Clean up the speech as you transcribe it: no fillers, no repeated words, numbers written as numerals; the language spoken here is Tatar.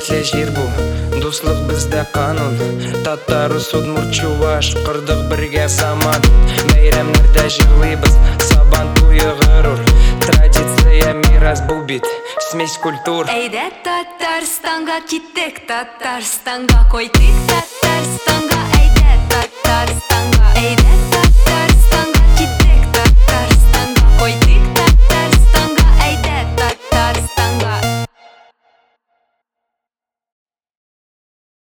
бетле жер бу, дуслық бізде қанун. Татары, судмурт, чуваш, қырдық бірге заман. Бәйрәмлерде жырлыйбыз, сабан туйы ғырур. Традиция мирас бұл бит, смесь культур. Әйдә Татарстанга киттек, Татарстанга койдык Татарстанга, әйдә Татарстанга, әйдә